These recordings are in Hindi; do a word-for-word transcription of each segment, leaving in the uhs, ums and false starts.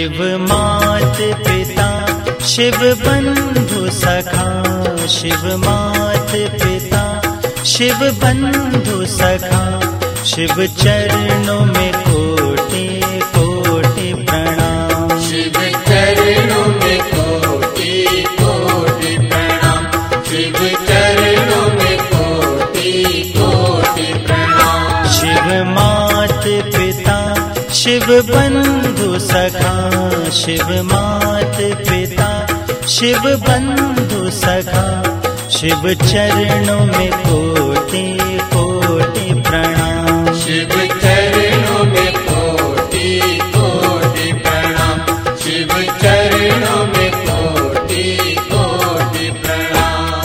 शिव मात पिता शिव बंधु सखा, शिव मात पिता शिव बंधु सखा, शिव चरणों में कोटि कोटि प्रणाम, शिव चरणों में कोटि कोटि प्रणाम, शिव चरणों में कोटि कोटि प्रणाम। शिव मात पिता शिव बंधु सखा, शिव मात पिता शिव बंधु सखा, शिव चरणों में कोटि कोटि प्रणाम, शिव चरणों में कोटि कोटि प्रणाम, शिव चरणों में कोटि कोटि प्रणाम।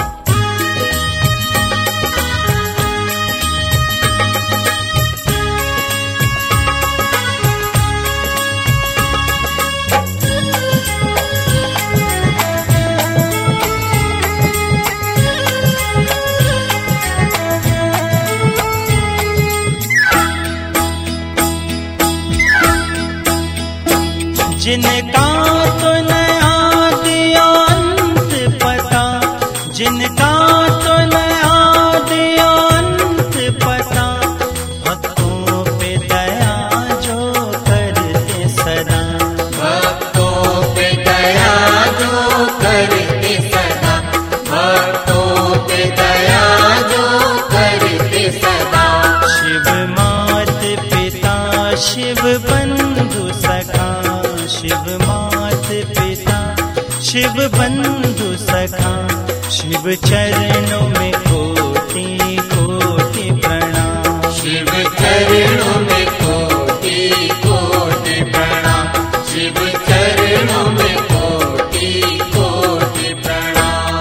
जिनका तो न आदि अंत पता, जिनका तो न आदि अंत पता, भक्तों पे दया जो करते सदा, भक्तों पे दया जो करते सदा, भक्तों पे दया जो करते सदा। शिव मात पिता शिव बंधु सखा, शिव मात पिता शिव बंधु सखा, शिव चरणों में कोटि कोटि प्रणाम, शिव चरणों में कोटि कोटि प्रणाम, शिव चरणों में कोटि कोटि प्रणाम।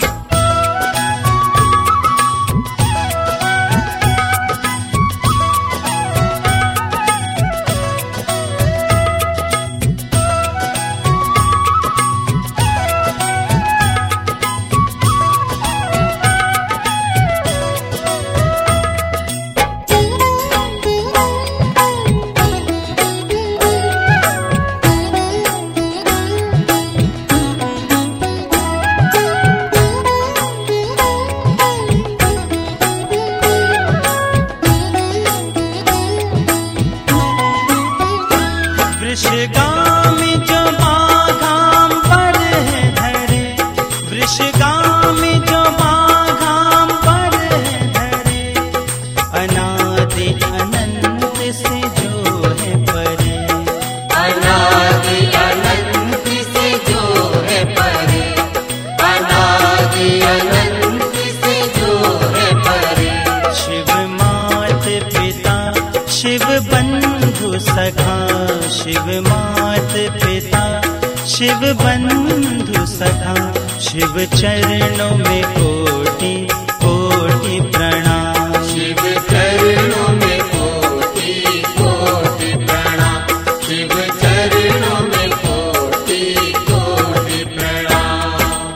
वृषगामी जो बाघाम पर है धरे, वृषगामी जो बाघाम पर है धरे, अनादि अनंत से जो है परे, अनादि अनंत से जो है परे, अनादि अनंत से जो है परे। शिव मात पिता शिव बंधु सखा, शिव मात पिता शिव बंधु सखा, शिव चरणों में कोटि कोटि प्रणाम, शिव चरणों में कोटि कोटि प्रणाम, शिव चरणों में कोटि कोटि प्रणाम।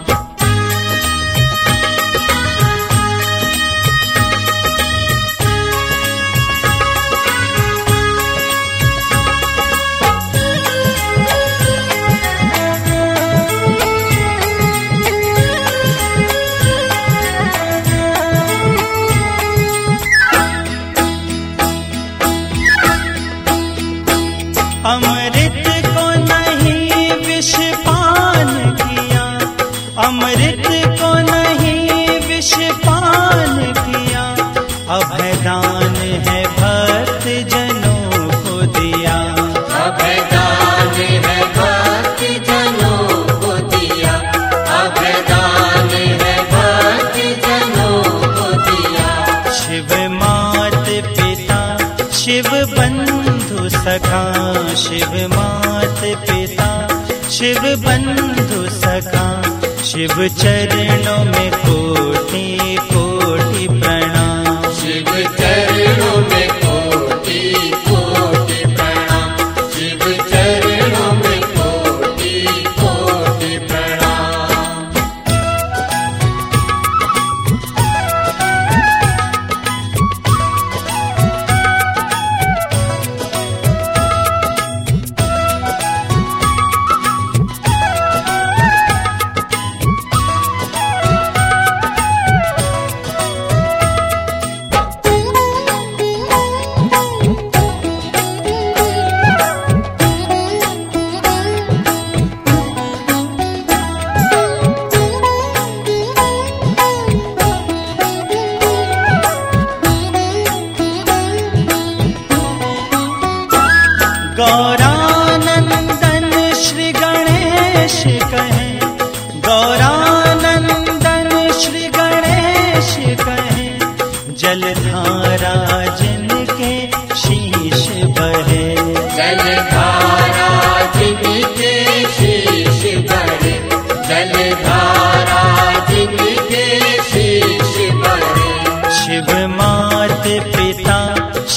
अमृत को नहीं विष पान किया, अमृत को नहीं विष पान किया, अभयदान है भक्त जनों को दिया, अभयदान है भक्त जनों को दिया, अभयदान है भक्त जनों को दिया। शिव मात पिता शिव बंधु सखा, शिव मात पिता शिव बंधु सखा, शिव चरणों में कोटि कोटि प्रणाम, शिव चरणों में कोटि कोटि प्रणाम, शिव चरणों में कोटि कोटि प्रणाम।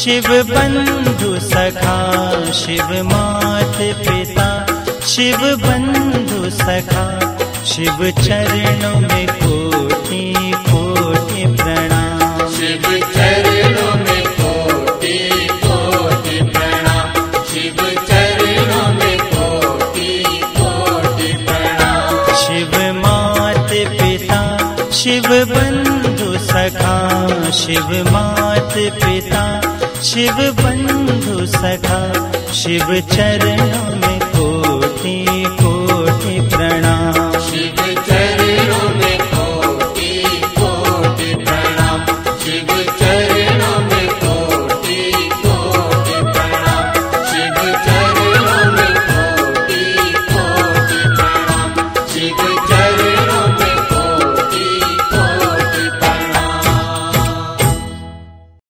शिव बंधु सखा शिव मात पिता शिव बंधु सखा शिव चरणों में कोटि कोटि प्रणाम शिव चरणों में कोटि कोटि प्रणाम शिव चरणों में कोटि कोटि प्रणाम शिव मात पिता शिव बंधु सखा शिव मात पिता शिव बंधु सखा शिव चरणों में कोटि